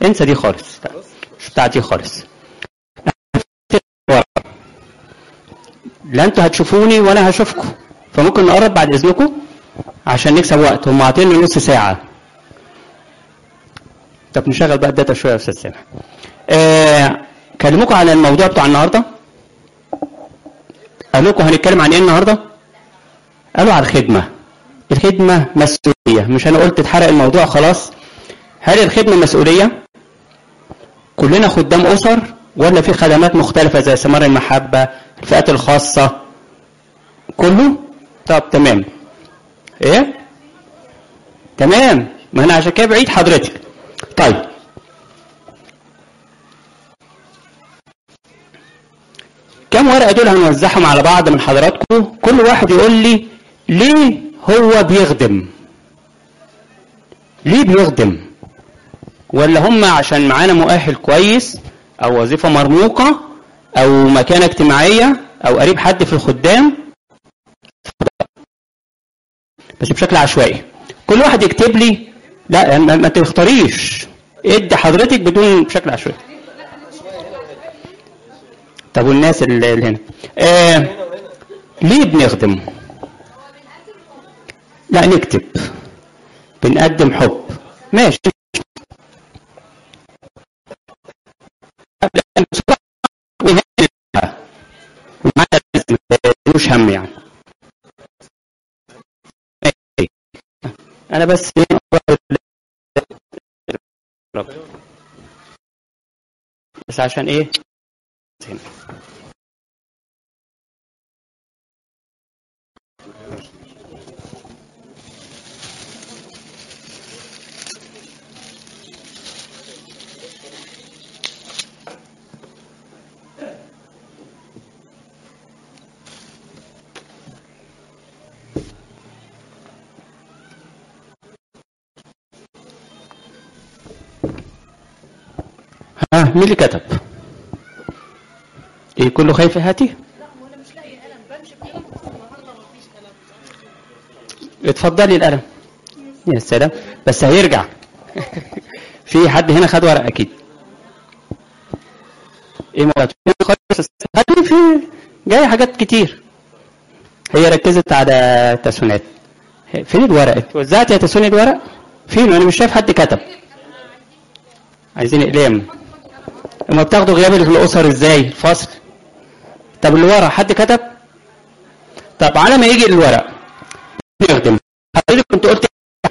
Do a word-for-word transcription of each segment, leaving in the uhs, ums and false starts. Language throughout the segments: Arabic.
انسى دي خالص، مش بتاعتي خالص. لا انتوا هتشوفوني ولا هشوفكم، فممكن نقرب بعد اذنكم عشان نكسب وقت. هم عاطيني نص ساعه. طب نشغل بقى الداتا شويه يا استاذ سامح. آه كلموكم عن الموضوع بتاع النهارده. قالوا لكم هنتكلم عن ايه النهارده؟ قالوا على الخدمه. الخدمه مسؤوليه، مش انا قلت اتحرق الموضوع خلاص. هل الخدمه مسؤوليه؟ كلنا خدام اسر ولا في خدمات مختلفه زي ثمار المحبه، الفئات الخاصه، كله؟ طب تمام. ايه؟ تمام، ما انا عشان كده بعيد حضرتك. طيب كم ورقه دول هنوزعهم على بعض من حضراتكم، كل واحد يقول لي ليه هو بيخدم. ليه بيخدم؟ ولا هم عشان معانا مؤهل كويس او وظيفه مرموقه او مكانه اجتماعيه او قريب حد في الخدام؟ بس بشكل عشوائي. كل واحد يكتب لي. لا ما تختاريش، ادي حضرتك بدون بشكل عشوائي. طب والناس اللي هنا آه ليه بنخدم؟ لا نكتب بنقدم حب. ماشي. مش هم يعني. انا بس بس عشان ايه هنا. ها مين اللي كتب؟ ايه كله خايف هاتي؟ لا هو انا مش لاقي قلم، بمشي بقلم بس النهارده مفيش قلم. اتفضلي القلم. يا سلام، بس هيرجع. في حد هنا خد ورق اكيد. ايه مرات في جاي حاجات كتير. هي ركزت على تسونات. فين الورق؟ وزعت يا تسوني الورق؟ فين؟ انا مش شايف حد كتب. عايزين اقلام. اما بتاخدوا غياب الاسر ازاي؟ الفصل. طب اللي ورا حد كتب؟ طب على ما يجي الورق نخدم. حضرتك كنت قلت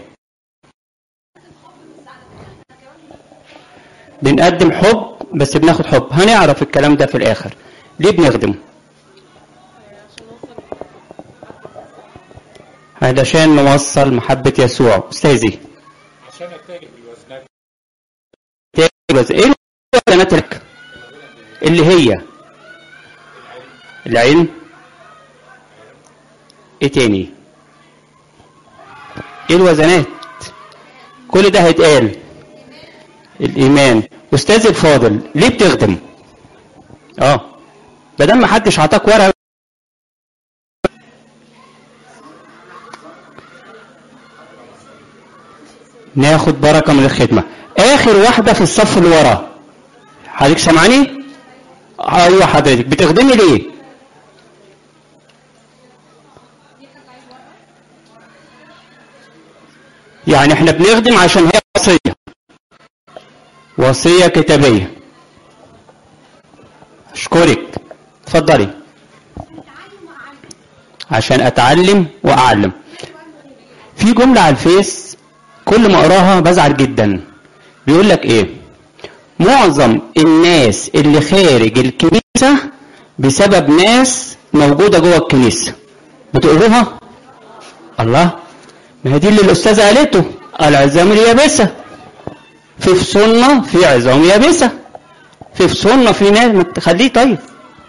بنقدم حب بس بناخد حب. هنعرف الكلام ده في الاخر. ليه بنخدم؟ علشان نوصل محبة يسوع. استاذي عشان اتاجر بالوزنات. بس ايه الوزنات لك؟ اللي هي العلم. ايه تاني؟ ايه الوزنات؟ كل ده هيتقال. الايمان. استاذ الفاضل ليه بتخدم؟ اه بدل ما حدش عطاك ورقه ناخد بركه من الخدمه. اخر واحده في الصف اللي وراه. حضرتك سامعني؟ ايوه حضرتك بتخدمي ليه؟ يعني احنا بنخدم عشان هي وصيه. وصيه كتابيه. اشكرك. اتفضلي. عشان اتعلم واعلم. في جمله على الفيس كل ما اقراها بزعل جدا. بيقول لك ايه؟ معظم الناس اللي خارج الكنيسه بسبب ناس موجوده جوه الكنيسه. بتقروها؟ الله، ما هي دي اللي الاستاذه قالته. العظام اليابسه. في فصولنا في عظام يابسه. في فصولنا في ناس ما تخليه طيب.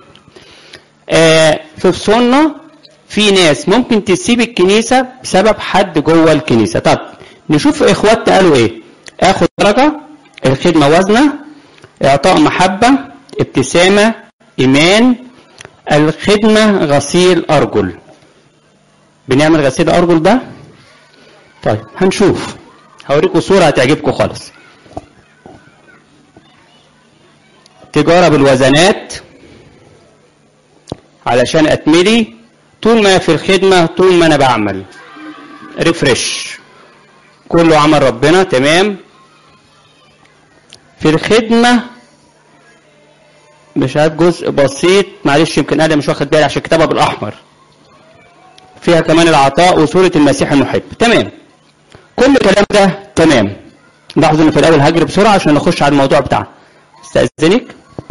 آه في فصولنا في ناس ممكن تسيب الكنيسه بسبب حد جوه الكنيسه. طب نشوف اخواتنا قالوا ايه. اخد درجه، الخدمه وزنه، اعطاء محبه، ابتسامه، ايمان، الخدمه غسيل ارجل. بنعمل غسيل ارجل ده؟ طيب هنشوف. هوريكم صوره هتعجبكم خالص. تجارة بالوزنات علشان اتملي طول ما في الخدمة، طول ما انا بعمل ريفرش، كله عمل ربنا تمام. في الخدمة مش عارف جزء بسيط، معلش يمكن انا مش واخد بالي عشان كتابها بالاحمر، فيها كمان العطاء وصورة المسيح المحب. تمام، كل الكلام ده تمام. لاحظوا ان في الاول هجري بسرعة عشان نخش على الموضوع بتاعنا. استأذنك.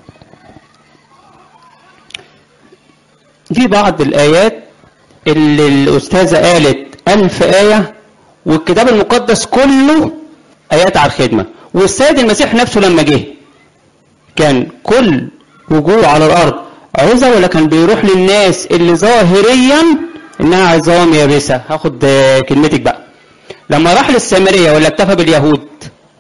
في بعض الآيات اللي الأستاذة قالت ألف آية والكتاب المقدس كله آيات على الخدمة، والسيد المسيح نفسه لما جه كان كل وجوده على الأرض عظة ولا كان بيروح للناس اللي ظاهريا إنها عظام يابسة؟ هاخد كلمتك بقى. لما راح للسامرية ولا اكتفى باليهود؟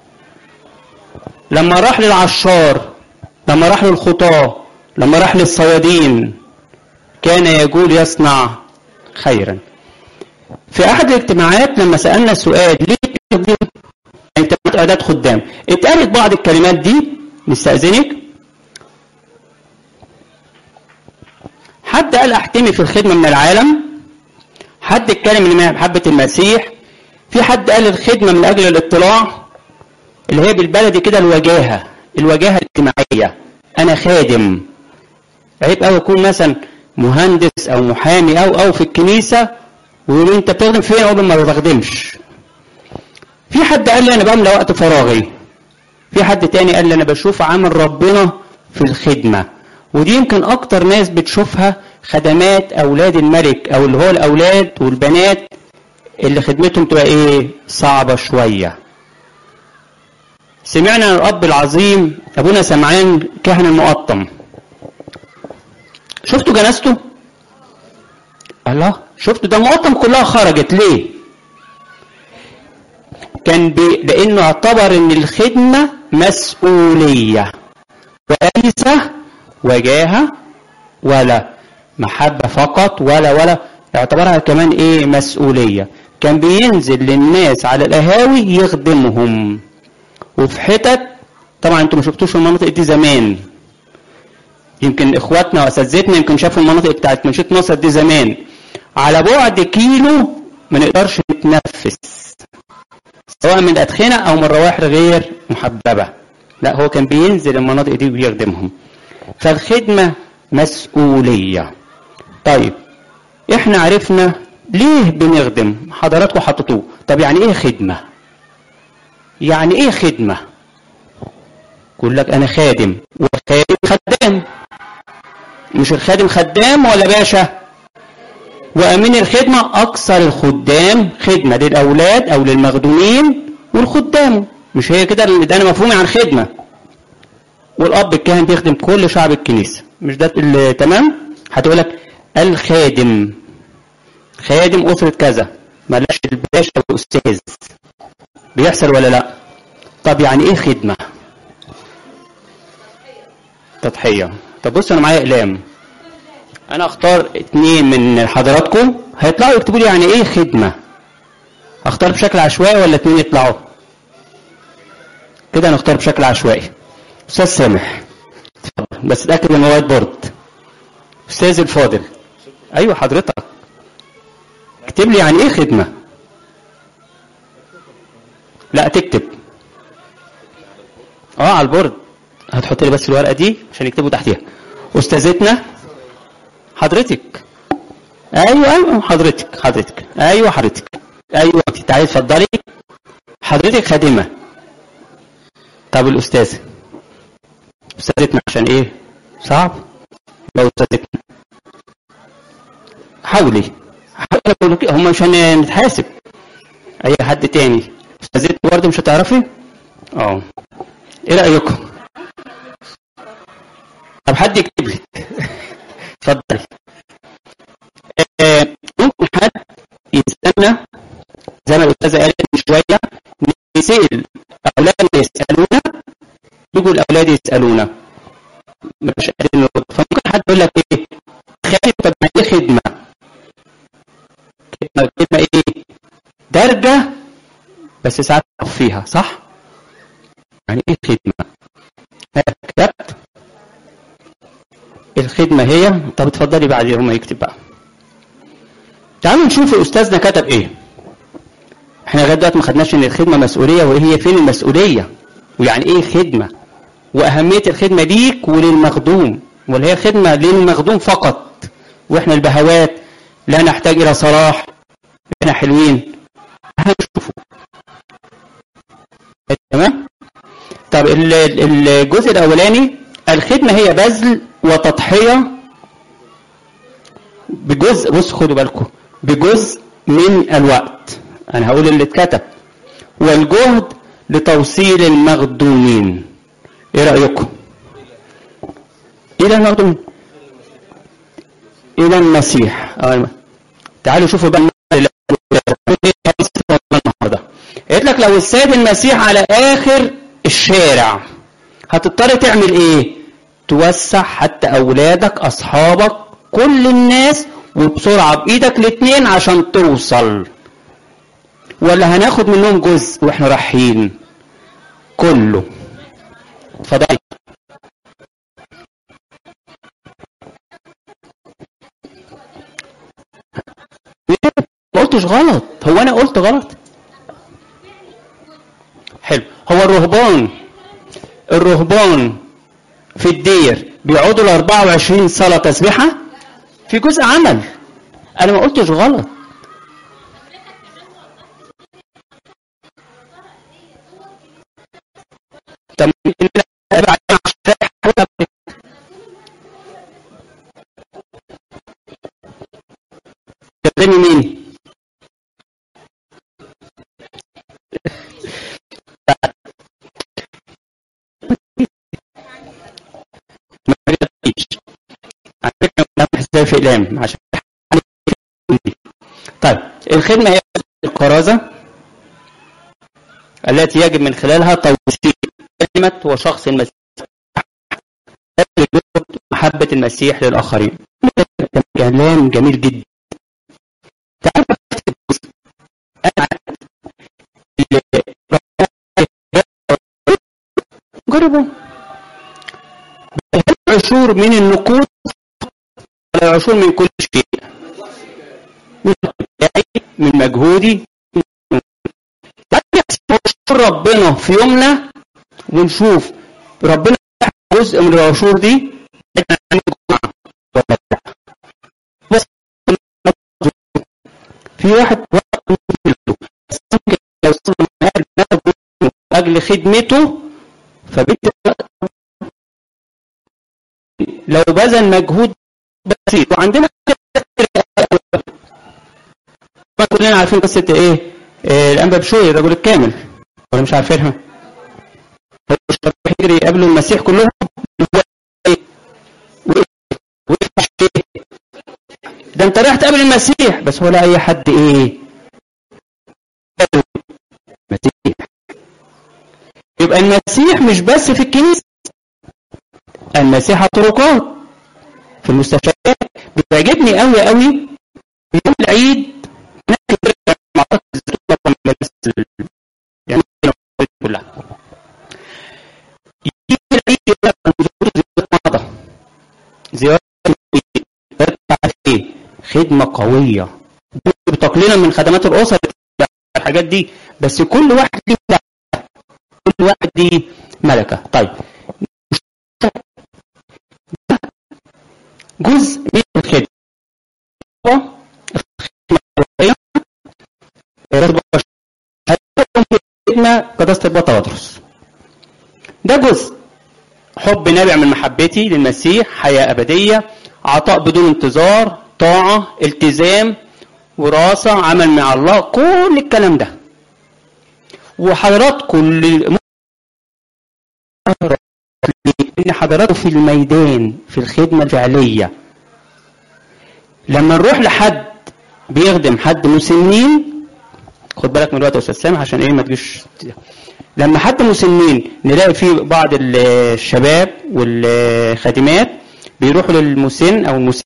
لما راح للعشار، لما راح للخطاة، لما راح للصيادين، كان يقول يصنع خيرا. في احد الاجتماعات لما سألنا السؤال ليه تخدم انت اداة خدام، اتقالت بعض الكلمات دي. نستأذنك. حد قال احتمي في الخدمة من العالم، حد اتكلم ان محبة المسيح، في حد قال الخدمة من اجل الاطلاع اللي هي بالبلدي كده الوجاهة، الوجاهة الاجتماعية. انا خادم، عيب قوي يكون مثلا مهندس او محامي او او في الكنيسة ويقول انت بتخدم فين؟ اقول ما بخدمش. في حد قال لي انا بملى وقت فراغي، في حد تاني قال لي انا بشوف عمل ربنا في الخدمة. ودي يمكن اكتر ناس بتشوفها خدمات اولاد الملك، او اللي هو الاولاد والبنات اللي خدمتهم تبقى ايه؟ صعبة شوية. سمعنا عن الاب العظيم ابونا سمعان كاهن المقطم، شفتوا جنازته؟ الله، شفتوا ده المقطم كلها خرجت ليه؟ كان بي... لانه اعتبر ان الخدمة مسؤولية وليس وجاهة ولا محبة فقط ولا ولا اعتبرها كمان ايه؟ مسؤولية. كان بينزل للناس على القهاوي يخدمهم، وفي حتت طبعا انتوا ما شفتوش المناطق دي زمان، يمكن اخواتنا واساتذتنا يمكن شافوا المناطق بتاعت منشية مصر دي زمان، على بعد كيلو ما نقدرش نتنفس سواء من ادخنه او من روائح غير محببه. لا، هو كان بينزل المناطق دي ويخدمهم. فالخدمه مسؤوليه. طيب احنا عرفنا ليه بنخدم، حضراتكم حطيتوه. طب يعني ايه خدمه؟ يعني ايه خدمه؟ يقول لك انا خادم، والخادم خدام. مش الخادم خدام ولا باشا؟ وامين الخدمه اكثر الخدام خدمه للاولاد او للمخدومين والخدام. مش هي كده اللي ده انا مفهومي عن خدمه؟ والاب الكاهن بيخدم كل شعب الكنيسه، مش ده تمام؟ هتقول لك الخادم خادم اسره كذا، ملاش الباشا والاستاذ. بيحصل ولا لا؟ طب يعني ايه خدمه؟ تضحيه. طب بصوا انا معايا اقلام، انا اختار اتنين من حضراتكم هيطلعوا يكتبوا لي يعني ايه خدمه. اختار بشكل عشوائي ولا اتنين يطلعوا كده؟ نختار بشكل عشوائي. استاذ سامح اتفضل، بس اتاكد من الوايت بورد. استاذ الفاضل، ايوه حضرتك، اكتب لي يعني ايه خدمه. لا تكتب اه على البورد، هتحط لي بس الورقه دي عشان يكتبوا تحتيها. استاذتنا حضرتك، ايوه ايوه حضرتك حضرتك ايوه حضرتك ايوه تعالي اتفضلي. حضرتك خادمه. طب الاستاذه، استاذتنا عشان ايه؟ صعب. لو استاذتنا حاولي حاولي، هم مش هنتحاسب. اي حد تاني؟ استاذتنا برضه مش هتعرفي؟ اه ايه رايكم؟ طب حد يكتب لي اتفضلي. آه ممكن حد يسالنا زي ما الاستاذه قالت من شويه، نسال اولادنا يسالونا، يجوا الاولاد يسالونا مش قادرين نرد. فممكن حد يقول لك ايه؟ خادم. طب يعني ايه خدمه؟ خدمه خدمه ايه؟ درجه بس ساعات فيها صح؟ يعني ايه خدمه؟ كتبت الخدمة هي، طب اتفضلي بعد ما يكتب بقى. تعالوا نشوف أستاذنا كتب إيه. احنا لغاية دلوقتي ما خدناش إن الخدمة مسؤولية، وهي فين المسؤولية؟ ويعني إيه خدمة؟ وأهمية الخدمة ليك وللمخدوم، ولا هي خدمة للمخدوم فقط؟ وإحنا البهوات لا نحتاج إلى صلاح، إحنا حلوين. هنشوفه. تمام؟ طب الجزء الأولاني، الخدمة هي بذل وتضحية بجزء، بص خدوا بالكم، بجزء من الوقت، أنا هقول اللي اتكتب، والجهد لتوصيل المخدومين. إيه رأيكم؟ إلى المخدومين، إلى المسيح. آه. تعالوا شوفوا بقى النهارده. قلت لك لو السيد المسيح على آخر الشارع هتضطر تعمل إيه؟ توسع حتى أولادك، أصحابك، كل الناس، وبسرعة بإيدك الاتنين عشان توصل، ولا هناخد منهم جزء وإحنا رايحين كله؟ اتفضلي. ما قلتش غلط، هو أنا قلت غلط؟ حلو. هو الرهبان الرهبان في الدير بيقعدوا ل أربعة وعشرين صلاة تسبيحة في جزء عمل. أنا ما قلتش غلط. طب تكلمي مين؟ في إقلام عشان. طيب الخدمة هي الكرازة التي يجب من خلالها توصيل كلمة وشخص المسيح، محبة المسيح للآخرين. كلام جميل جدا. جربوا عشور من النقود ولا عشور من كل شيء، من من مجهودي. ربنا في يومنا ونشوف ربنا جزء من العشور دي بس في واحد أجل خدمته، فبالتالي لو بذل مجهود بسيط. وعندنا كلنا عارفين قصة ايه؟ إيه الأنبا بشوي الرجل الكامل، ولا مش عارفينها؟ يجري يقابلوا المسيح كلهم، ده انت رايح تقابل المسيح، بس هو لا اي حد ايه؟ المسيح. يبقى المسيح مش بس في الكنيسة، المسيح على الطرقات، في المستشفيات. بتعجبني قوي قوي يوم العيد يعني كلها يجي العيد يبقى زيارة ايه؟ خدمة قوية بتقليلا من خدمات الأسر، الحاجات دي، بس كل واحد ليه كل واحد ليه ملكة. طيب جزء من الخدمة خدمة قداسة البابا تواضرس، ده جزء حب نابع من محبتي للمسيح، حياة أبدية، عطاء بدون انتظار، طاعة، التزام، وراثة، عمل مع الله، كل الكلام ده. وحضراتكم اللي ان حضراتكم في الميدان في الخدمة الفعلية، لما نروح لحد بيخدم حد مسنين، خد بالك من الوقت يا استاذ سامح عشان ايه ما تجيش. لما حد مسنين نلاقي فيه بعض الشباب والخادمات بيروحوا للمسن او المسن،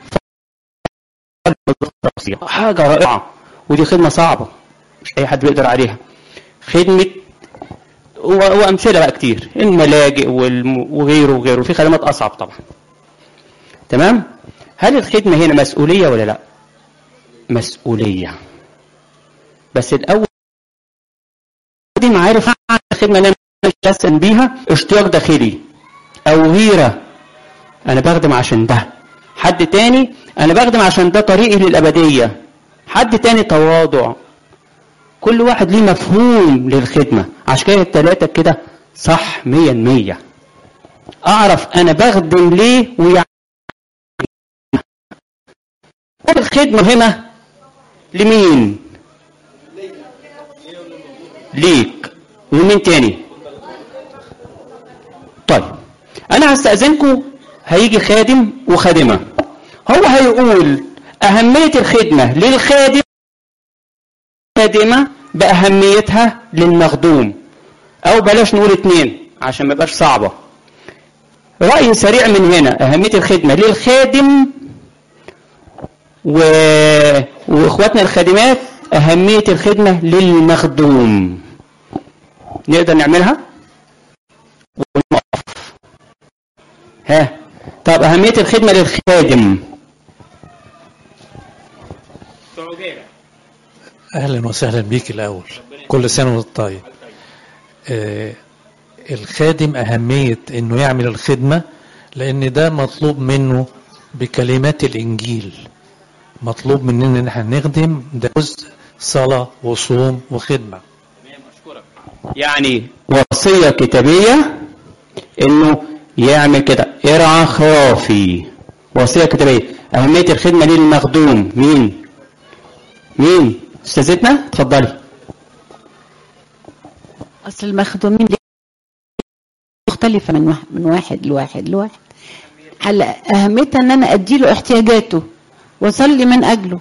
حاجة رائعة، ودي خدمة صعبة مش اي حد بيقدر عليها. خدمة وامثله بقى كتير، الملاجئ وغيره وغيره، في خدمات اصعب طبعا. تمام؟ هل الخدمة هنا مسؤولية ولا لا؟ مسؤولية. بس الأول دي عارف عن الخدمة اللي أنا أحسن بيها اشتياق داخلي أو غيرة، أنا بخدم عشان ده. حد تاني أنا بخدم عشان ده طريقي للأبدية. حد تاني تواضع. كل واحد ليه مفهوم للخدمة. عشان كده التلاتة كده صح مية المية. أعرف أنا بخدم ليه ويعني الخدمة هنا لمين؟ ليك. ومين تاني؟ طيب أنا هستأذنكم، هيجي خادم وخادمة، هو هيقول أهمية الخدمة للخادم خادمة بأهميتها للمخدوم، أو بلاش نقول اتنين عشان ما يبقاش صعبة. رأي سريع من هنا، أهمية الخدمة للخادم و... وإخواتنا الخادمات أهمية الخدمة للمخدوم. نقدر نعملها؟ ونقف. ها طب أهمية الخدمة للخادم. أهلا وسهلا بيك. الأول كل سنة وانت طيب. آه الخادم أهمية إنه يعمل الخدمة لأن ده مطلوب منه بكلمات الإنجيل. مطلوب مننا إن احنا نخدم، ده جزء صلاة وصوم وخدمة. يعني وصية كتابية إنه يعمل كده، ارعى خرافي. وصية كتابية. أهمية الخدمة للمخدوم. مين؟ مين؟ استاذتنا اتفضلي. اصل المخدومين دي مختلفه من واحد من واحد لواحد لواحد. على اهميتها ان انا اديله احتياجاته واصلي من اجله.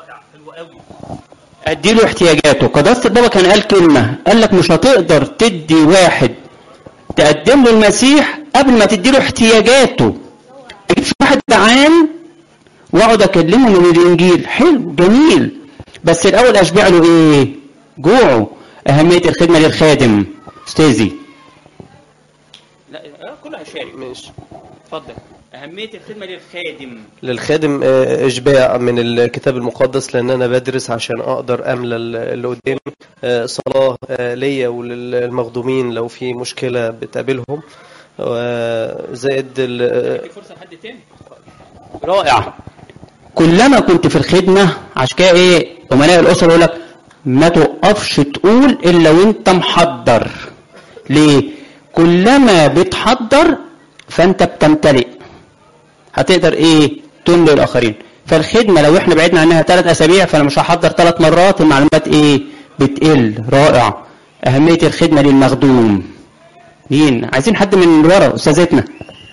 اديله احتياجاته. قداسة البابا كان قال كلمه، قال لك مش هتقدر تدي واحد تقدم له المسيح قبل ما تديله احتياجاته. تجيب واحد جعان واقعد اكلمه من الانجيل، حلو جميل، بس الاول اشبع له ايه؟ جوعه. اهميه الخدمه للخادم. استاذي لا كلها شارك. ماشي اتفضل. اهميه الخدمه للخادم. للخادم اشباع من الكتاب المقدس، لان انا بدرس عشان اقدر املى اللي قدامي. صلاه ليا وللمخدومين لو في مشكله بتقابلهم، زائد فرصه لحد تاني. رائع. كلما كنت في الخدمة، عشان كده ايه امناء الاسره يقول لك ما توقفش تقول الا وانت محضر. ليه؟ كلما بتحضر فانت بتمتلئ، هتقدر ايه تنلي الاخرين. فالخدمه لو احنا بعدنا عنها ثلاث اسابيع فانا مش هحضر ثلاث مرات، المعلومات ايه بتقل. رائع. اهميه الخدمه للمخدوم. مين عايزين حد من ورا؟ استاذتنا.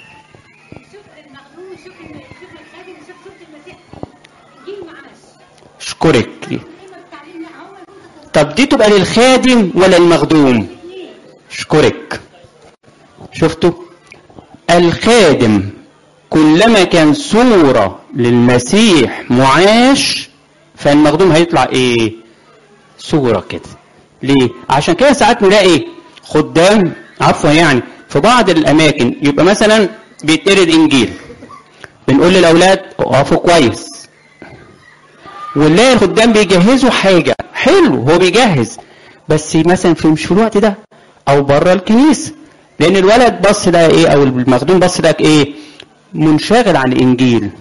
اشكرك. طب دي تبقى للخادم ولا المخدوم؟ اشكرك. شفتوا؟ الخادم كلما كان صورة للمسيح معاش، فالمخدوم هيطلع ايه؟ صورة كده. ليه؟ عشان كده ساعات نلاقي خدام عفوا يعني في بعض الاماكن يبقى مثلا بيتقرد انجيل، بنقول للاولاد اقفوا كويس، ونلاقي الخدام بيجهزوا حاجة حلو، هو بيجهز بس مثلا في مش في الوقت ده او بره الكنيسة، لان الولد بص ده ايه او المخدوم بص ده ايه منشغل عن الانجيل.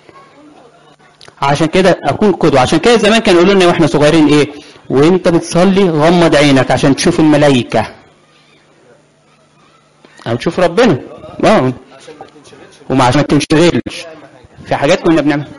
عشان كده اكون قدوة. عشان كده زمان كانوا يقولوا لنا واحنا صغيرين ايه، وانت بتصلي غمض عينك عشان تشوف الملائكة او تشوف ربنا. اه وما عشان ما تنشغلش في حاجات كنا بنعملها.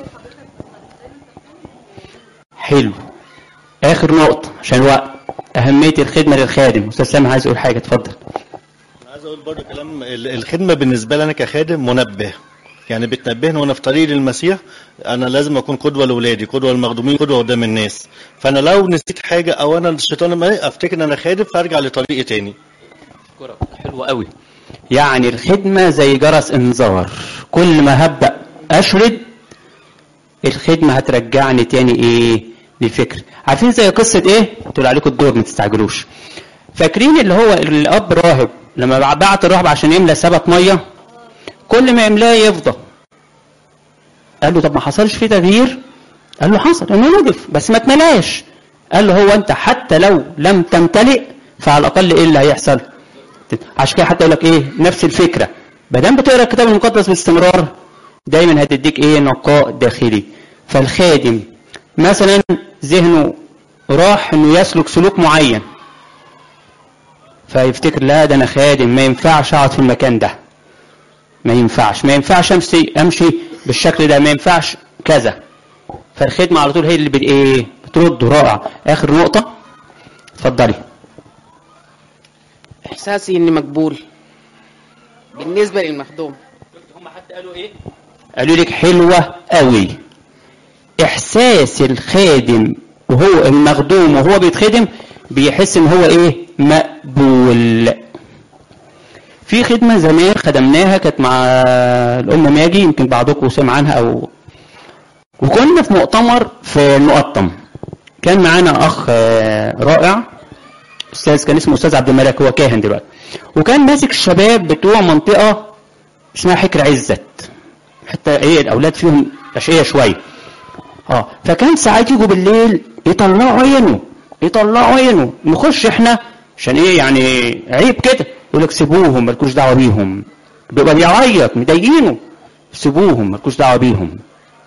حلو. اخر نقطة عشان الوقت، اهمية الخدمة للخادم. استاذ سامح عايز يقول حاجة، اتفضل. عايز اقول برضه كلام. الخدمة بالنسبة لي انا كخادم منبه، يعني بتنبهني وانا في طريق للمسيح. انا لازم اكون قدوة لاولادي، قدوة للمخدومين، قدوة قدام الناس. فانا لو نسيت حاجة او انا الشيطان ما افتكر ان انا خادم فارجع لطريقي تاني. حلو قوي. يعني الخدمة زي جرس انذار، كل ما هبدأ اشرد الخدمة هترجعني تاني ايه للفكر. عارفين زي قصة ايه؟ تقول عليكم الدور ما تستعجلوش. فاكرين اللي هو الاب راهب لما بعت الراهب عشان يملى سبت مية، كل ما يملاه يفضى. قال له طب ما حصلش فيه تغيير؟ قال له حصل، انه نضف بس ما اتملاش. قال له هو انت حتى لو لم تمتلئ فعلى الاقل ايه اللي هيحصل؟ عشان كده حتى يقول لك ايه نفس الفكره، ما دام بتقرا الكتاب المقدس باستمرار دايما هتديك ايه نقاء داخلي. فالخادم مثلا ذهنه راح انه يسلك سلوك معين، فيفتكر لا ده انا خادم ما ينفعش اقعد في المكان ده، ما ينفعش ما ينفعش امشي امشي بالشكل ده، ما ينفعش كذا. فالخدمه على طول هي اللي بت ايه بترد. رائع. اخر نقطه اتفضلي. احساسي اني مقبول بالنسبه للمخدوم. هم حتى قالوا ايه؟ قالوا لك حلوه قوي. احساس الخادم وهو المخدوم وهو بيتخدم بيحس ان هو ايه مقبول. في خدمه زمان خدمناها كانت مع الام ماجي، يمكن بعضكم سمع عنها، او وكنا في مؤتمر في المقطم. كان معانا اخ رائع استاذ كان اسمه استاذ عبد الملك، هو كاهن دلوقتي، وكان ماسك الشباب بتوع منطقه اسمها حكر عزت، حتى ايه الاولاد فيهم اشقيه شويه. اه فكان ساعات يجوا بالليل يطلعوا عينه يطلعوا عينه نخش احنا عشان ايه يعني عيب كده، يقول لك سيبوهم مالكوش دعوه بيهم، بيبقى بيعيط مضايقينه، سيبوهم مالكوش دعوه بيهم.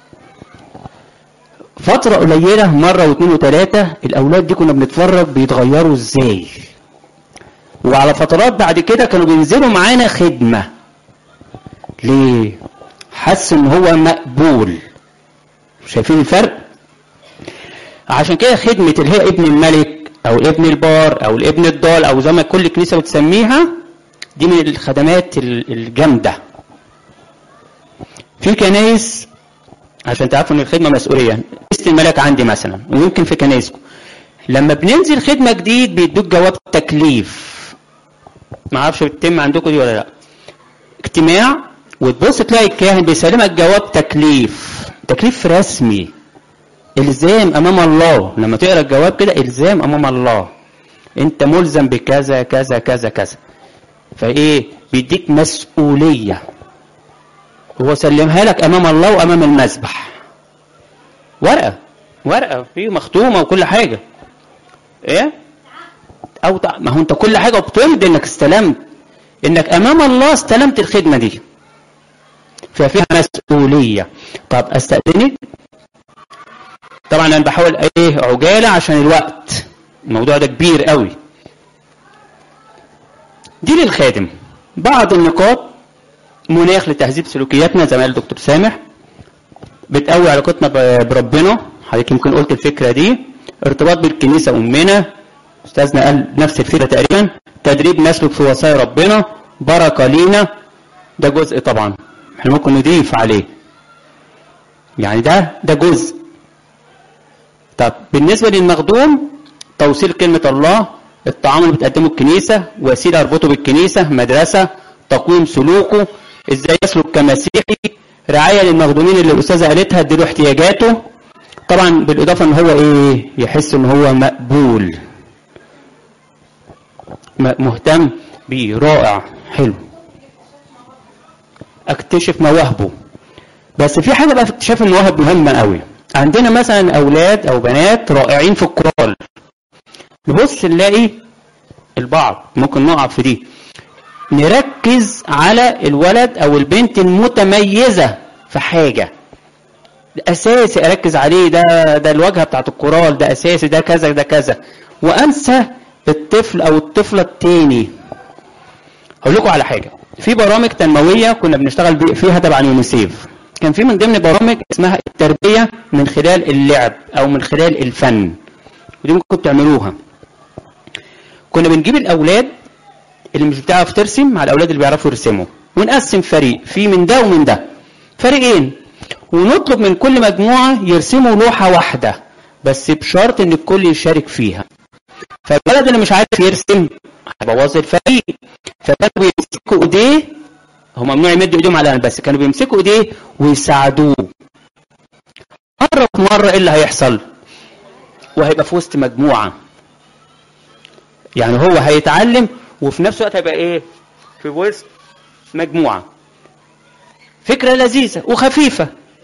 فتره قليله مره واثنين وثلاثه الاولاد دي كنا بنتفرج بيتغيروا ازاي، وعلى فترات بعد كده كانوا بينزلوا معانا خدمه. ليه؟ حس ان هو مقبول. شايفين الفرق؟ عشان كده خدمه اللي هي ابن الملك او ابن البار او الابن الضال او زي ما كل كنيسه بتسميها، دي من الخدمات الجامده. في كنايس عشان تعرفوا ان الخدمه مسؤوليه، كنيسه الملك عندي مثلا ويمكن في كنايسكم لما بننزل خدمه جديد بيدوك جواب تكليف. ما اعرفش بتتم عندكم دي ولا لا. اجتماع وتبص تلاقي الكاهن بيسلمك جواب تكليف، تكليف رسمي، الزام امام الله. لما تقرا الجواب كده الزام امام الله، انت ملزم بكذا كذا كذا كذا. فايه بيديك مسؤوليه، هو سلمها لك امام الله وامام المذبح، ورقه ورقه فيه مختومه وكل حاجه. ايه او تع... ما هو انت كل حاجه بتمضي انك استلمت، انك امام الله استلمت الخدمه دي، ففيها مسؤوليه. طب استأذنك؟ طبعا انا بحاول ايه عجاله عشان الوقت، الموضوع ده كبير قوي. دي للخادم بعض النقاط، مناخ لتهذيب سلوكياتنا زي ما قال الدكتور سامح، بتقوي علاقتنا بربنا، حضرتك يمكن قلت الفكره دي، ارتباط بالكنيسه امنا، استاذنا قال نفس الفكره تقريبا، تدريب نسلك في وصايا ربنا، بركه لينا، ده جزء طبعا احنا ممكن نضيف عليه، يعني ده ده جزء. طب بالنسبه للمخدوم، توصيل كلمه الله، الطعام اللي بتقدمه الكنيسه، وسيله اربطه بالكنيسه، مدرسه، تقويم سلوكه، ازاي يسلك كمسيحي، رعايه للمخدومين اللي الاستاذه قالتها، اديله احتياجاته، طبعا بالاضافه ان هو ايه يحس ان هو مقبول مهتم بيه. رائع حلو. اكتشف مواهبه. بس في حاجه بقى في اكتشاف المواهب مهمه قوي. عندنا مثلا اولاد او بنات رائعين في الكورال، نبص نلاقي البعض ممكن نقع في دي، نركز على الولد او البنت المتميزه في حاجه، ده اساسي اركز عليه، ده ده الواجهه بتاعت الكورال، ده اساسي، ده كذا ده كذا، وانسى الطفل او الطفله التاني. هقول لكم على حاجه، في برامج تنمويه كنا بنشتغل فيها تبع يونيسيف، كان في من ضمن برامج اسمها التربيه من خلال اللعب او من خلال الفن، ودي ممكن تعملوها. كنا بنجيب الاولاد اللي مش بتعرف ترسم مع الاولاد اللي بيعرفوا يرسموا، ونقسم فريق في من ده ومن ده، فريقين، ونطلب من كل مجموعه يرسموا لوحه واحده بس بشرط ان الكل يشارك فيها. فالولد اللي مش عارف يرسم هيبوظ الفريق، فكانوا بيمسكوا ايديه، هم ممنوع يمدوا ايديهم على بس كانوا بيمسكوا ايديه ويساعدوه. مره في مره ايه اللي هيحصل؟ وهيبقى في وسط مجموعه، يعني هو هيتعلم وفي نفس الوقت هيبقى ايه في وسط مجموعه. فكره لذيذه وخفيفه.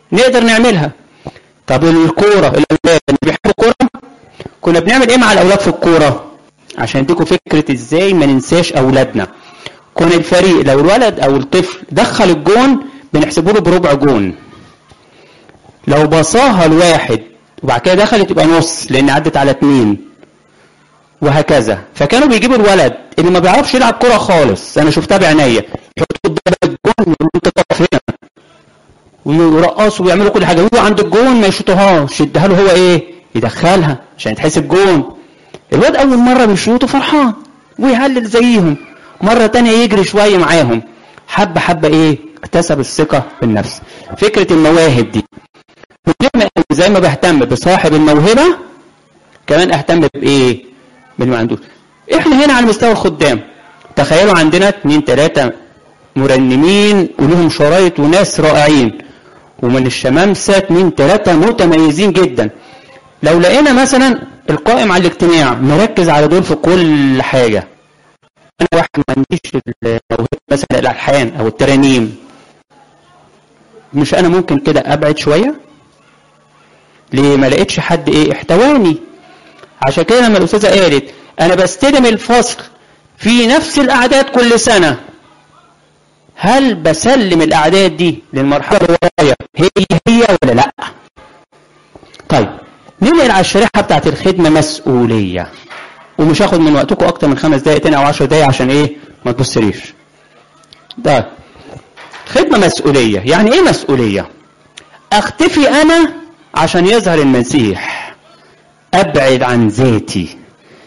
نقدر نعملها. طب الكوره، الاولاد اللي بيحبوا الكوره، كنا بنعمل ايه مع الاولاد في الكوره؟ عشان اديكم فكره ازاي ما ننساش اولادنا. كون الفريق لو الولد او الطفل دخل الجون بنحسبه له بربع جون، لو بصاها الواحد وبعد كده دخلت يبقى نص لان عدت على اتنين، وهكذا. فكانوا بيجيبوا الولد اللي ما بيعرفش يلعب كوره خالص، انا شفتها بعينيا، يحطوا قدام الجون وانت تقف هنا ويرقصوا ويعملوا كل حاجه، ويجوا عند الجون ما يشوطوهاش، يديها له هو ايه؟ يدخلها عشان يتحسب جون. الواد اول مره بيشوطوا فرحان ويهلل زيهم، مره تانية يجري شويه معاهم، حبه حبه ايه؟ اكتسب الثقه بالنفس. فكره المواهب دي مهمه، زي ما بهتم بصاحب الموهبه كمان اهتم بايه؟ باللي ما عندوش. احنا هنا على مستوى الخدام، تخيلوا عندنا اتنين تلاته مرنمين ولهم شرايط وناس رائعين، ومن الشمامسه اتنين تلاته متميزين جدا. لو لقينا مثلا القائم على الاجتماع مركز على دول في كل حاجه، انا واحد ما عنديش الموهبه مثلا الالحان او الترانيم، مش انا ممكن كده ابعد شويه؟ ليه؟ ما لقيتش حد ايه احتواني. عشان كده لما الاستاذه قالت انا بستلم الفصل في نفس الاعداد كل سنه، هل بسلم الاعداد دي للمرحله اللي ورايا هي هي ولا لا؟ طيب ننقل على الشريحه بتاعت الخدمه مسؤوليه، ومش هاخد من وقتكم اكتر من خمس دقائق تاني او عشر دقائق عشان ايه؟ ما تبصريش. ده خدمه مسؤوليه، يعني ايه مسؤوليه؟ اختفي انا عشان يظهر المسيح، ابعد عن ذاتي.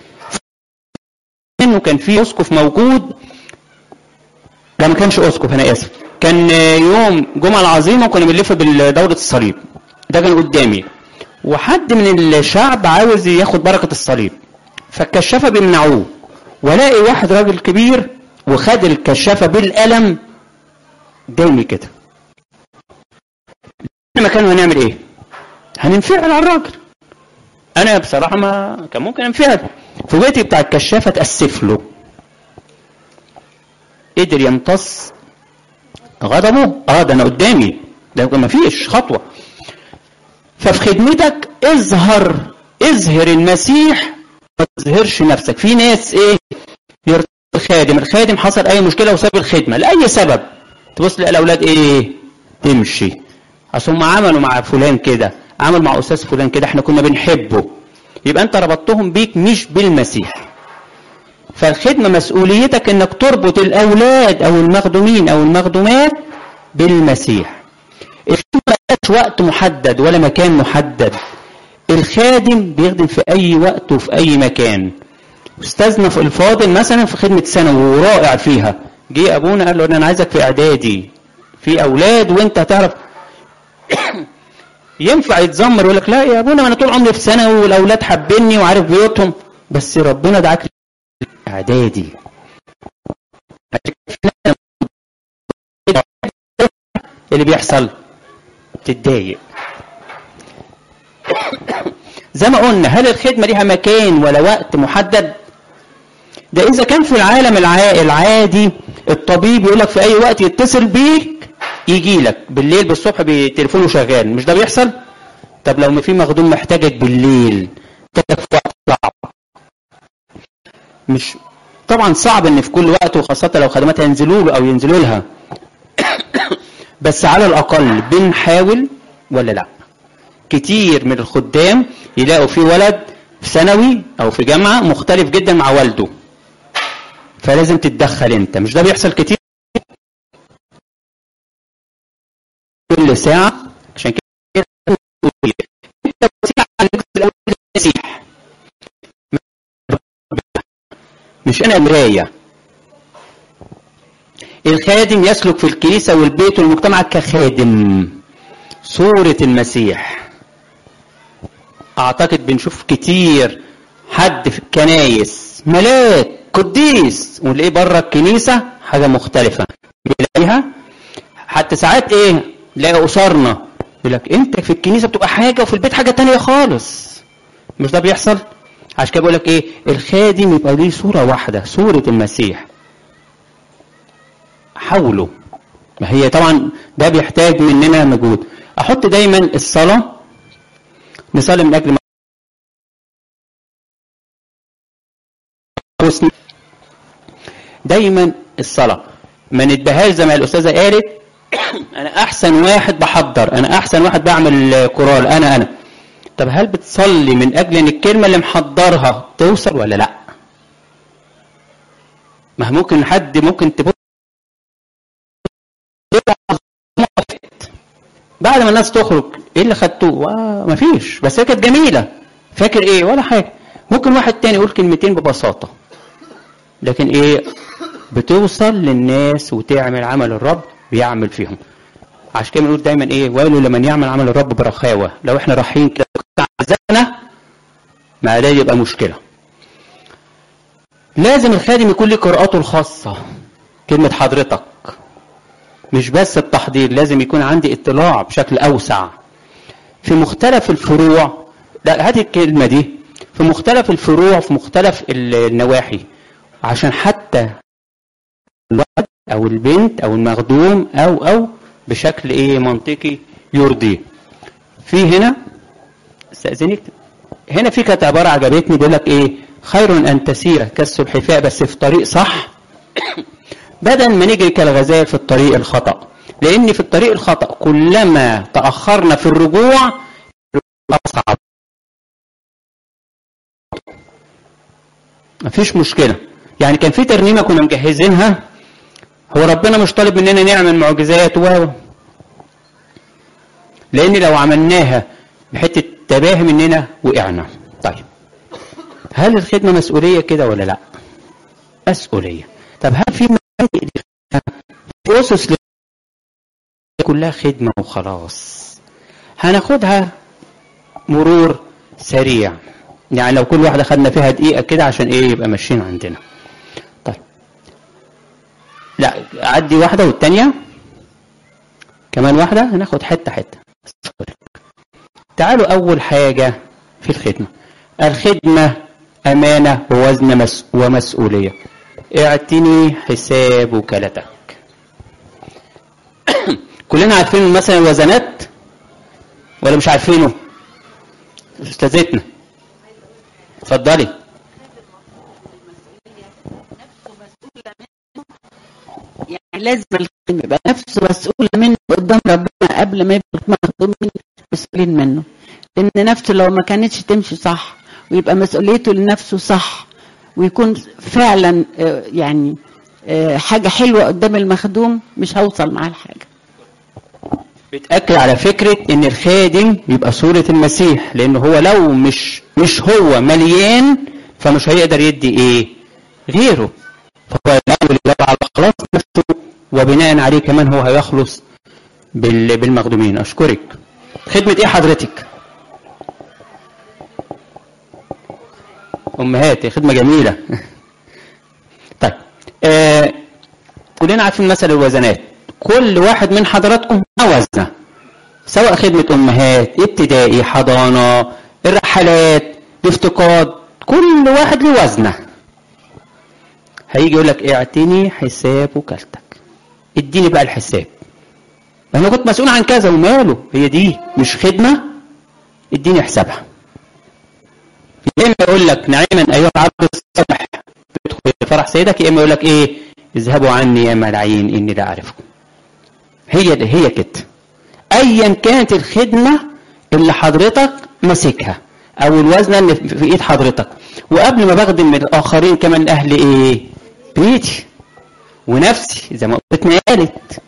انه كان في اسقف موجود، لا ما كانش اسقف انا اسف، كان يوم جمعه العظيمه وكنا بنلف بدوره الصليب، ده كان قدامي، وحد من الشعب عاوز ياخد بركه الصليب، فالكشافه بيمنعوه، ولاقي واحد راجل كبير وخد الكشافه بالقلم دايمي كده. احنا مكانه هنعمل ايه؟ هننفعل على الراجل. انا بصراحه ما كان ممكن انفعل، فوجئت بتاع الكشافه تاسف له، قدر يمتص غضبه. اه ده انا قدامي، ده ما فيش خطوه. ففي خدمتك اظهر اظهر المسيح، ما تظهرش نفسك. في ناس ايه؟ يرتضي الخادم، الخادم حصل اي مشكله وساب الخدمه لاي سبب، تبص للاولاد ايه؟ تمشي. اصل هم عملوا مع فلان كده، عمل مع استاذ فلان كده، احنا كنا بنحبه، يبقى انت ربطتهم بيك مش بالمسيح. فالخدمه مسؤوليتك انك تربط الاولاد او المخدومين او المخدومات بالمسيح. الخدمه ملهاش وقت محدد ولا مكان محدد، الخادم بيخدم في اي وقت وفي اي مكان. استاذنا في الفاضل مثلا في خدمه ثانوي ورائع فيها، جه ابونا قال له انا عايزك في اعدادي في اولاد وانت هتعرف. ينفع يتذمر يقول لك لا يا ابونا انا طول عمري في ثانوي والاولاد حابيني وعارف بيوتهم، بس ربنا دعاك اعدادي. اللي بيحصل تتضايق. زي ما قلنا، هل الخدمه ليها مكان ولا وقت محدد؟ ده اذا كان في العالم العادي الطبيب يقول لك في اي وقت يتصل بيك يجي لك بالليل بالصبح بتليفونه شغال، مش ده بيحصل؟ طب لو في مخدوم محتاجك بالليل محتاجك في وقت صعب، مش طبعا صعب ان في كل وقت، وخاصه لو خدمات هينزلوا له او ينزلوا لها، بس على الاقل بنحاول ولا لا؟ كتير من الخدام يلاقوا في ولد في ثانوي او في جامعه مختلف جدا مع والده، فلازم تتدخل انت، مش ده بيحصل كتير كل ساعه؟ عشان كده انت وسيله على المسيح، مش انا مرايه. الخادم يسلك في الكنيسه والبيت والمجتمع كخادم، صوره المسيح. اعتقد بنشوف كتير حد في الكنايس ملاك قديس ونلاقيه بره الكنيسه حاجه مختلفه بنلاقيها. حتى ساعات ايه نلاقي اسرنا يقول لك انت في الكنيسه بتبقى حاجه وفي البيت حاجه تانية خالص، مش ده بيحصل؟ عشان كده بقول لك ايه، الخادم يبقى ليه صوره واحده، صوره المسيح. حاولوا، ما هي طبعا ده بيحتاج مننا مجهود. احط دايما الصلاه، نصلي من اجل حسن، دايما الصلاه ما ندبهاش زي ما الاستاذه قالت انا احسن واحد بحضر، انا احسن واحد بعمل كورال، انا انا طب هل بتصلي من اجل ان الكلمه اللي محضرها توصل ولا لا؟ ما ممكن حد ممكن تبص بعد ما الناس تخرج ايه اللي خدتوه؟ ما فيش، بس هي كانت جميله، فاكر ايه ولا حاجه. ممكن واحد تاني يقول كلمتين ببساطه، لكن ايه بتوصل للناس وتعمل عمل الرب بيعمل فيهم. عشان كده بنقول دايما ايه، ويل لمن يعمل عمل الرب برخاوه. لو احنا رايحين كده عزقنا ما ده يبقى مشكله. لازم الخادم يكون له قراءاته الخاصه، كلمه حضرتك مش بس التحضير، لازم يكون عندي اطلاع بشكل اوسع في مختلف الفروع. لا هذه الكلمه دي في مختلف الفروع في مختلف النواحي، عشان حتى الولد او البنت او المخدوم او او بشكل ايه منطقي يرضيه. في هنا استاذنك، هنا في كانت عباره عجبتني، بيقول لك ايه، خير ان تسير كالسلحفاء بس في طريق صح بدل ما نجري كالغزال في الطريق الخطأ. لان في الطريق الخطأ كلما تأخرنا في الرجوع اصعب. مفيش مشكله. يعني كان في ترنيمه كنا مجهزينها، هو ربنا مش طالب مننا نعمل معجزات و لان لو عملناها بحته تباهي مننا وقعنا. طيب هل الخدمه مسؤوليه كده ولا لا؟ مسؤوليه. طب هل في مبادئ في اسس كلها خدمه وخلاص؟ هناخدها مرور سريع، يعني لو كل واحده خدنا فيها دقيقه كده عشان ايه يبقى ماشيين عندنا. طيب لا عدي واحده والثانيه كمان واحده، هناخد حته حته. تعالوا اول حاجه في الخدمه، الخدمه امانه ووزن مس ومسؤوليه. اعتني حساب وكالتك. كلنا عارفين مثلا الوزنات ولا مش عارفينه؟ استاذتنا اتفضلي. يعني لازم الخادم يبقى نفسه مسؤول منه قدام ربنا قبل ما يبقى مخدومين مسؤولين منه، لان نفسه لو ما كانتش تمشي صح ويبقى مسؤوليته لنفسه صح ويكون فعلا يعني حاجه حلوه قدام المخدوم مش هوصل معاه لحاجه. بتأكد على فكرة ان الخادم يبقى صورة المسيح، لان هو لو مش مش هو مليان فمش هيقدر يدي ايه غيره. فهو الاول يدور على خلاص نفسه وبناء عليه كمان هو هيخلص بالمخدومين. اشكرك. خدمة ايه حضرتك؟ امهات، خدمة جميلة. طيب آه كلنا عارفين مثل الوزنات، كل واحد من حضراتكم وزنه، سواء خدمة امهات، ابتدائي، حضانة، الرحلات، الافتقاد، كل واحد له وزنه. هيجي يقول لك اعتني حساب وكالتك، اديني بقى الحساب، انا كنت مسؤول عن كذا وماله، هي دي مش خدمة، اديني حسابها. يا اما يقول لك نعيما ايها العبد الصالح تدخل فرح سيدك، يا اما يقول لك ايه اذهبوا عني يا ملاعين اني لا اعرفكم. هي ده هي كده. ايا كانت الخدمه اللي حضرتك ماسكها او الوزنه اللي في ايد حضرتك، وقبل ما بخدم الاخرين كمان اهل ايه بيتي ونفسي زي ما قلتنا قالت.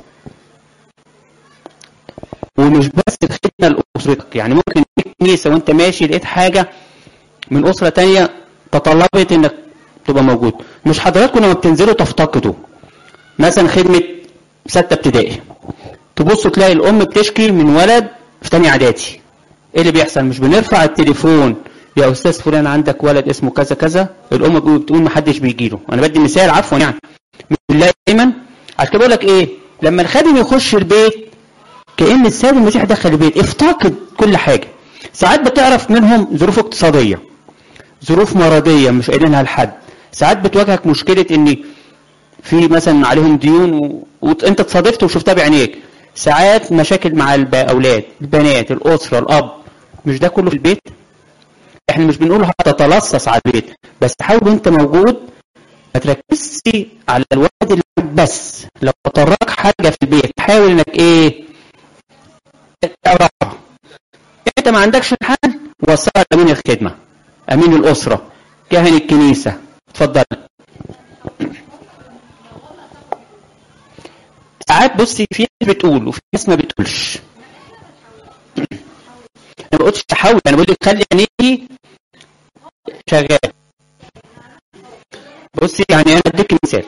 ومش بس الخدمه لاسرتك، يعني ممكن في كنيسه وانت ماشي لقيت حاجه من اسره تانية تطلبت انك تبقى موجود. مش حضراتكم لما بتنزلوا تفتقدوا مثلا خدمه سته ابتدائي، تبصوا تلاقي الام بتشكي من ولد في تاني اعدادي، ايه اللي بيحصل؟ مش بنرفع التليفون يا استاذ فلان عندك ولد اسمه كذا كذا، الام بتقول ما حدش بيجي له. انا بدي مثال عفوا يعني بالله دايما. عشان كده بقول لك ايه، لما الخادم يخش البيت كأن السيد المسيح دخل البيت، افتقد كل حاجه. ساعات بتعرف منهم ظروف اقتصاديه، ظروف مرضيه مش قايلينها لحد، ساعات بتواجهك مشكله ان في مثلا عليهم ديون و... وانت اتصادفت وشفتها بعينيك، ساعات مشاكل مع الاولاد، البنات، الاسره، الاب، مش ده كله في البيت؟ احنا مش بنقول هتتلصص على البيت، بس حاول انت موجود ما تركزش على الولد اللي بس. لو طرق حاجه في البيت حاول انك ايه تقراها. انت ما عندكش الحل وصلها لامين الخدمه، امين الاسره، كاهن الكنيسه. اتفضل. ساعات بصي في ناس بتقول وفي ناس ما بتقولش. انا ما قلتش تحاول، انا بقول لك خلي عينيكي شغال. بصي يعني انا اديك مثال،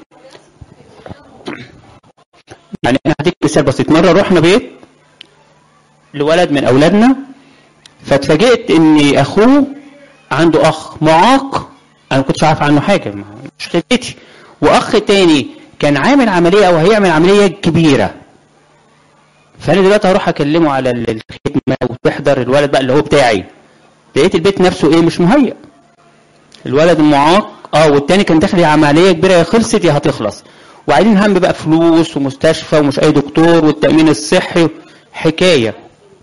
يعني انا هديك مثال بسيط. مره رحنا بيت لولد من اولادنا، فاتفاجئت ان اخوه عنده اخ معاق، انا ما كنتش عارف عنه حاجه، مش خدتي، واخ تاني كان عامل عمليه او هيعمل عمليه كبيره. فانا دلوقتي هروح اكلمه على الخدمه وتحضر الولد بقى اللي هو بتاعي، لقيت البيت نفسه ايه مش مهيأ. الولد المعاق اه والتاني كان داخل عمليه كبيره، يا خلصت يا هتخلص، وعايزين هم بقى فلوس ومستشفى ومش اي دكتور والتامين الصحي، حكايه.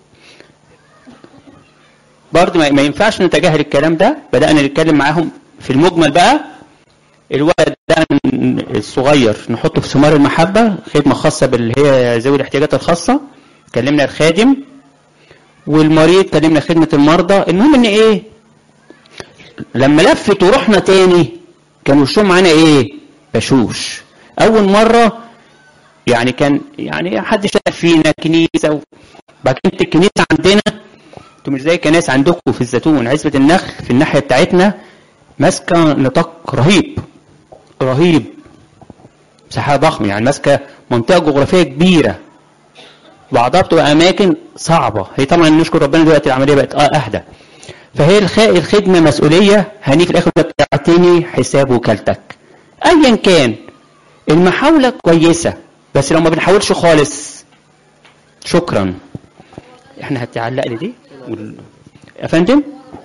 برضه ما ينفعش نتجاهل الكلام ده. بدانا نتكلم معاهم في المجمل بقى. الولد ده الصغير نحطه في ثمار المحبه، خدمه خاصه باللي هي ذوي الاحتياجات الخاصه، كلمنا الخادم، والمريض كلمنا خدمه المرضى. المهم ان ايه لما لفت ورحنا تاني كان وشهم معانا ايه بشوش. اول مره يعني كان يعني حد شاف فينا كنيسه، وبعد كده الكنيسه عندنا انتوا مش زي الكنائس عندكم في الزيتون، عزبه النخل في الناحيه بتاعتنا ماسكه نطاق رهيب رهيب، مساحه ضخمه، يعني ماسكه منطقه جغرافيه كبيره، بعضها بتبقى اماكن صعبه. هي طبعا نشكر ربنا دلوقتي العمليه بقت اهدى. فهي الخدمه مسؤوليه، هنيجي في الاخر اعطيني حساب وكالتك. ايا كان المحاوله كويسه، بس لو ما بنحاولش خالص شكرا. احنا هتعلق لي دي يا فندم،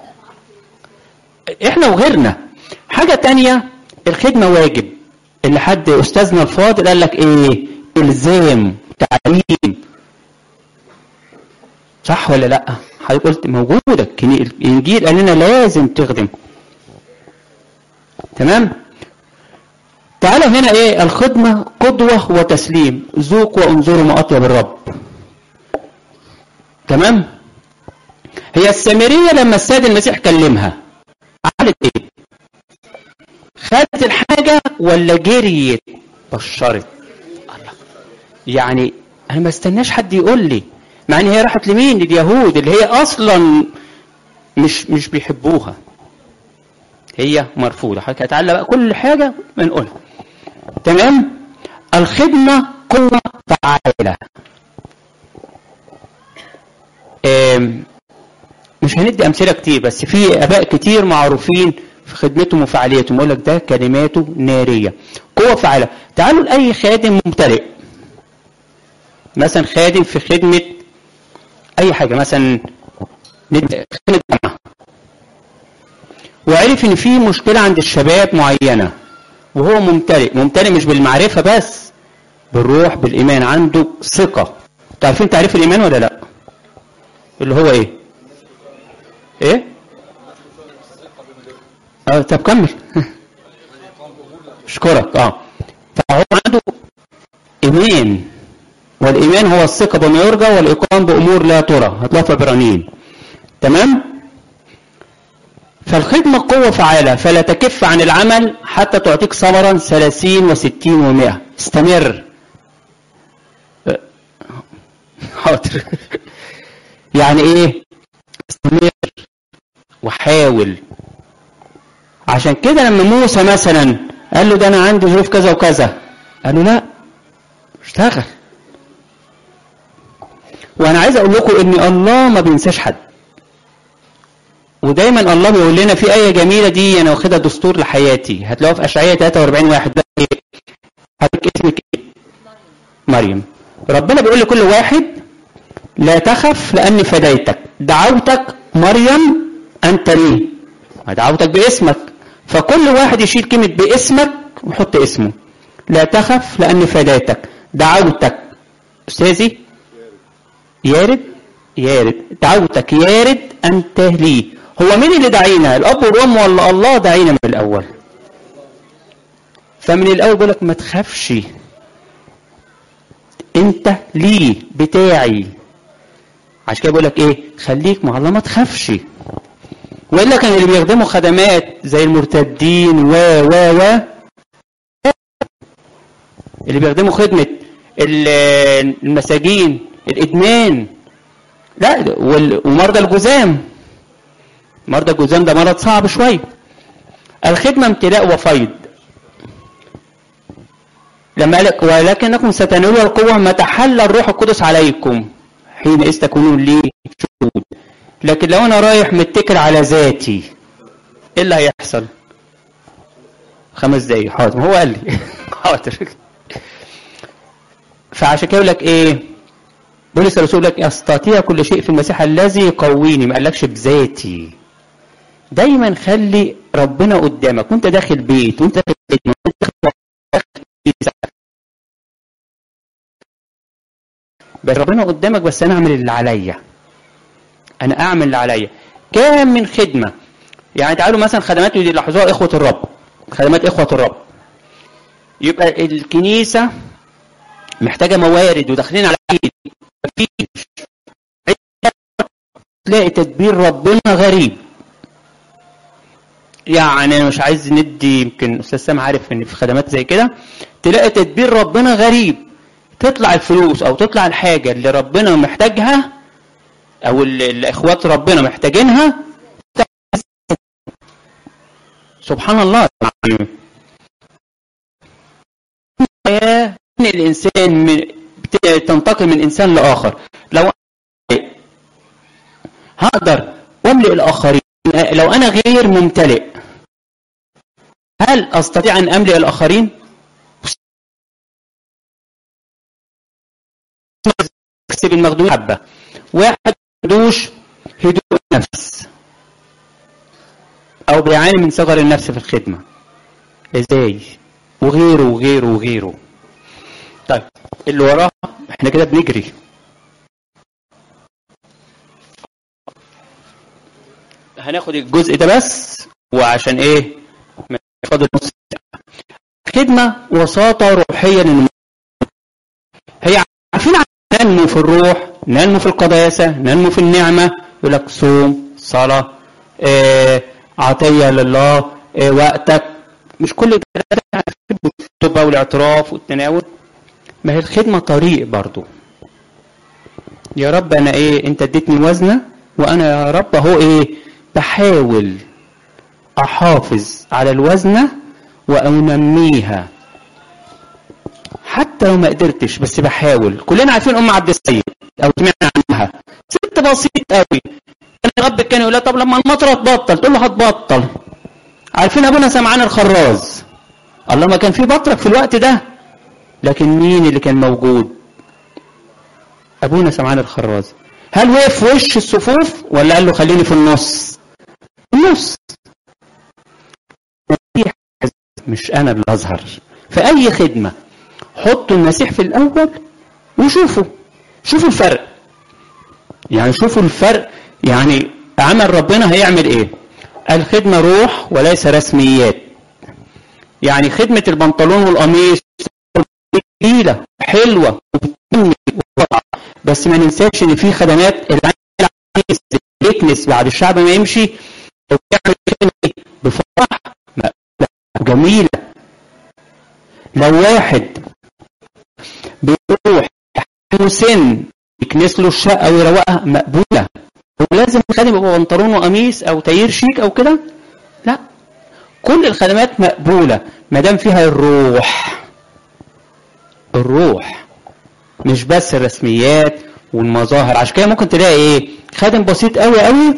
احنا وغيرنا. حاجه تانية، الخدمه واجب. اللي حد استاذنا الفاضل قال لك ايه الزام تعليم، صح ولا لا؟ حضرتك قلت موجوده، الانجيل قال لنا لازم تخدم. تمام. تعالى هنا ايه الخدمه قدوه وتسليم، ذوقوا وانظروا ما اطيب الرب. تمام. هي السامريه لما السيد المسيح كلمها عملت ايه؟ خدت الحاجه ولا جريت بشرت؟ الله، يعني انا ما استناش حد يقول لي، مع ان هي راحت لمين؟ لليهود اللي هي اصلا مش مش بيحبوها، هي مرفوضه. حضرتك هتعلق بقى كل حاجه بنقولها. تمام. الخدمه قوه فعاله. مش هندي امثله كتير، بس في اباء كتير معروفين في خدمتهم وفعاليتهم، يقول لك ده كلماته ناريه، قوه فعاله. تعالوا لاي خادم ممتلئ، مثلا خادم في خدمه اي حاجه، مثلا خدمه جامعه، وعرف ان في مشكله عند الشباب معينه، وهو ممتلئ ممتلئ مش بالمعرفه بس، بالروح، بالايمان، عنده ثقه. تعرفين تعريف الايمان ولا لا؟ اللي هو ايه ايه اه طب كمل. اشكرك. اه فهو عنده ايمان، والايمان هو الثقه بما يرجى والايقان بامور لا ترى، هتلاقوا في عبرانيين. تمام. فالخدمه قوه فعاله، فلا تكف عن العمل حتى تعطيك ثمرا ثلاثين وستين ومائة. استمر. حاضر. يعني ايه استمر وحاول. عشان كده لما موسى مثلا قال له ده انا عندي ظروف كذا وكذا، قال له لا اشتغل. وانا عايز اقول لكم ان الله ما بينساش حد، ودايما الله بيقول لنا في ايه جميله دي انا واخدها دستور لحياتي، هتلاقوها في اشعياء ثلاثة وأربعين واحد. حضرتك اسمك ايه؟ مريم. ربنا بيقول لكل واحد لا تخف لاني فديتك، دعوتك مريم انت لي، دعوتك باسمك. فكل واحد يشيل كلمه باسمك ويحط اسمه. لا تخف لاني فديتك، دعوتك استاذي يارد يارد دعوتك يارد انت لي. هو مين اللي دعينا؟ الاب والام ولا الله دعينا من الاول؟ فمن الاول بيقول لك ما تخافش، انت لي بتاعي. عشان كده بيقول لك ايه؟ خليك مع الله ما تخافش. والا كان اللي بيخدموا خدمات زي المرتدين و و و اللي بيخدموا خدمه المساجين الادمان، لا، ومرضى الجذام. مرضى الجذام ده مرض صعب شويه. الخدمه امتلاء وفيض. لما قال لك ولكنكم ستنالون القوه ما تحل الروح القدس عليكم حينئذ تكونون لي شهود. لكن لو انا رايح متكل على ذاتي ايه اللي هيحصل؟ خمس دقايق حاضر، هو قال لي حاضر. فعشان كده يقول لك ايه؟ بولس الرسول لك استطيع كل شيء في المسيح الذي يقويني. ما قالكش بذاتي. دايما خلي ربنا قدامك وانت داخل بيت وانت داخل بيت وانت داخل بس ربنا قدامك. بس انا اعمل اللي عليا، انا اعمل اللي عليا. كام من خدمه يعني تعالوا مثلا خدمات اللي لاحظوها اخوه الرب، خدمات اخوه الرب، يبقى الكنيسه محتاجه موارد وداخلين على عيد، مفيش، تلاقي تدبير ربنا غريب. يعني انا مش عايز ندي، يمكن استاذ سام عارف ان في خدمات زي كده تلاقي تدبير ربنا غريب. تطلع الفلوس او تطلع الحاجه اللي ربنا محتاجها او الاخوات ربنا محتاجينها، سبحان الله. ان الانسان من تنتقل من انسان لاخر. لو هقدر املئ الاخرين، لو انا غير ممتلئ هل استطيع ان املئ الاخرين؟ اكسب المخدوم حبه. واحد مدوش هدوء النفس او بيعاني من صغر النفس في الخدمه، ازاي؟ وغيره وغيره وغيره. طيب اللي وراه احنا كده بنجري. هناخد الجزء ده بس، وعشان ايه فاضل نص ساعه. خدمه وساطه روحيه للم... هي عارفين ننمو في الروح، ننمو في القداسه، ننمو في النعمه. يقول لك صوم، صلاه، اه، عطيه لله، اه، وقتك. مش كل ده التوبه والاعتراف والتناول. ما هي الخدمه طريق برضو. يا رب انا ايه، انت اديتني وزنه وانا يا رب اهو ايه بحاول احافظ على الوزنه وانميها حتى لو ما قدرتش، بس بحاول. كلنا عارفين ام عبد السيد او سمعنا عنها، ست بسيط قوي. كان رب كان يقول طب لما المطره تبطل تقول له هتبطل. عارفين ابونا سمعان الخراز، الله ما كان في بطرك في الوقت ده، لكن مين اللي كان موجود؟ ابونا سمعان الخراز. هل وقف في وش الصفوف ولا قال له خليني في النص؟ النص. مش انا اللي اظهر في اي خدمه. حطوا المسيح في الاول وشوفوا شوفوا الفرق. يعني شوفوا الفرق، يعني عمل ربنا هيعمل ايه. الخدمه روح وليس رسميات. يعني خدمه البنطلون والقميص جميله حلوه بس ما ننساش ان في خدمات العايز يكنس بعد الشعب ما يمشي ويعمل خدمه بفرح جميله. لو واحد بيروح سن يكنس له الشقه ويروقها مقبوله. هو لازم الخادم يبقى بنطلون وقميص او تاير شيك او كده؟ لا، كل الخدمات مقبوله ما دام فيها الروح. الروح مش بس الرسميات والمظاهر. عشان كده ممكن تلاقي ايه خادم بسيط قوي قوي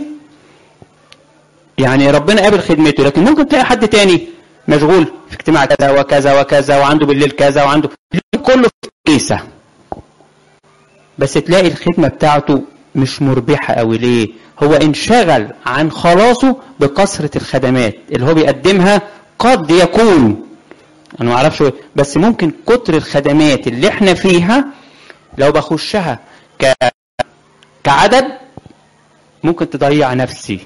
يعني ربنا قابل خدمته، لكن ممكن تلاقي حد تاني مشغول في اجتماع كذا وكذا وكذا وعنده بالليل كذا وعنده كله في الكنيسه، بس تلاقي الخدمه بتاعته مش مربحه قوي. ليه؟ هو انشغل عن خلاصه بكثره الخدمات اللي هو بيقدمها. قد يكون انا ما اعرفش، بس ممكن كتر الخدمات اللي احنا فيها لو بخشها كعدد ممكن تضيع نفسي.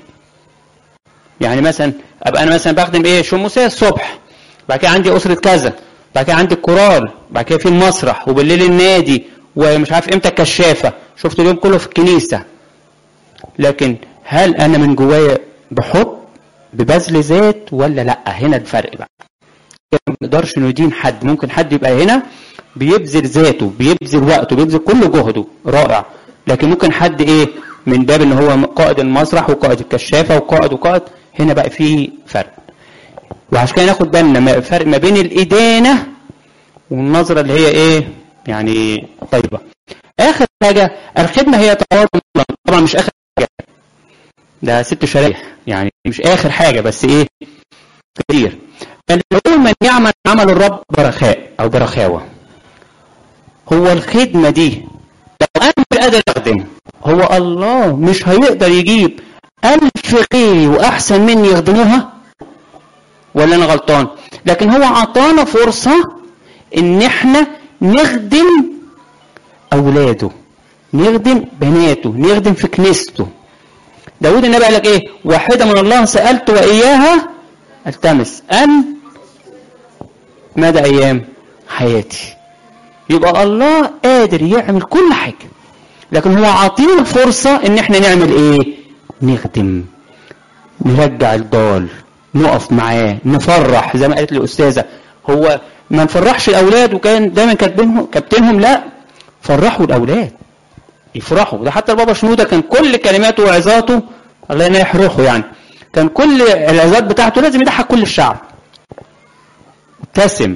يعني مثلا ابقى انا مثلا بخدم ايه شموسيه الصبح، بعد كده عندي اسره كذا، بعد كده عندي الكورال، بعد كده في المسرح، وبالليل النادي، ومش عارف امتى الكشافه، شفت اليوم كله في الكنيسه. لكن هل انا من جوايا بحب ببذل ذات ولا لا؟ هنا الفرق بقى. ما نقدرش ندين حد. ممكن حد يبقى هنا بيبذل ذاته، بيبذل وقته، بيبذل كل جهده رائع، لكن ممكن حد ايه من باب ان هو قائد المسرح وقائد الكشافه وقائد وقائد. هنا بقى في فرق. وعشان كده ناخد بالنا فرق ما بين الادانه والنظره اللي هي ايه يعني طيبه. اخر حاجه الخدمه هي تواضع. طبعا مش اخر حاجه، ده ست شرايح يعني مش اخر حاجه، بس ايه كتير. فالأول من يعمل عمل الرب برخاء او برخاوه. هو الخدمه دي لو انا مش قادر اخدم، هو الله مش هيقدر يجيب ألف غيري واحسن مني يخدموها؟ ولا انا غلطان؟ لكن هو عطانا فرصه ان احنا نخدم اولاده، نخدم بناته، نخدم في كنيسته. داود النبي قال لك ايه؟ واحده من الله سالت واياها التمس ان مدى ايام حياتي. يبقى الله قادر يعمل كل حاجه، لكن هو عاطينا فرصه ان احنا نعمل ايه؟ نخدم، نرجع الضال، نقف معاه، نفرح. زي ما قالت لي الاستاذه، هو ما نفرحش الاولاد وكان دايما كاتبينهم كابتنهم، لا فرحوا الاولاد يفرحوا. ده حتى البابا شنوده كان كل كلماته وعظاته الله ينيح روحه يعني، كان كل العظات بتاعته لازم يضحك كل الشعب، ابتسم.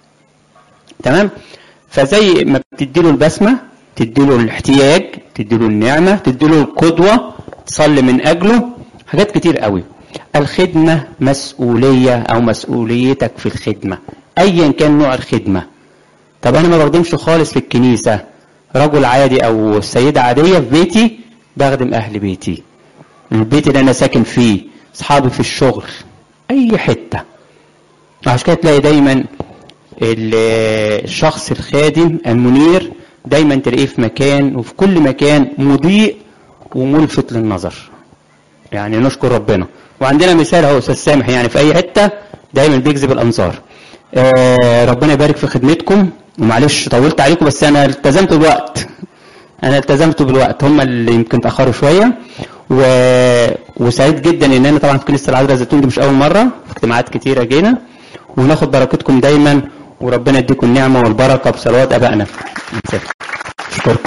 تمام؟ فزي ما بتديله البسمه، تديله الاحتياج، تديله النعمه، تديله القدوه، تصلي من اجله، حاجات كتير قوي. الخدمه مسؤوليه او مسؤوليتك في الخدمه ايا كان نوع الخدمه. طب انا ما بخدمش خالص في الكنيسه، رجل عادي او سيده عاديه في بيتي، بخدم اهل بيتي، البيت اللي انا ساكن فيه، اصحابي في الشغل، اي حته. عشان كده تلاقي دايما الشخص الخادم المنير دايما تلاقيه في مكان وفي كل مكان مضيء وملفت للنظر. يعني نشكر ربنا. وعندنا مثال اهو استاذ سامح، يعني في اي حته دايما بيجذب الانظار. آه ربنا يبارك في خدمتكم، ومعلش طولت عليكم بس انا التزمت بالوقت. انا التزمت بالوقت، هم اللي يمكن تاخروا شويه. و... وسعيد جدا ان انا طبعا في كنيسه العذراء الزيتون دي مش اول مره، في اجتماعات كتيره جينا، وناخد بركتكم دايما، وربنا يديكم النعمه والبركه بصلوات ابائنا. اشكركم.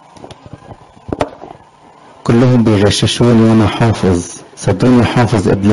كلهم بيغششوني وانا حافظ، صدقوني حافظ ابن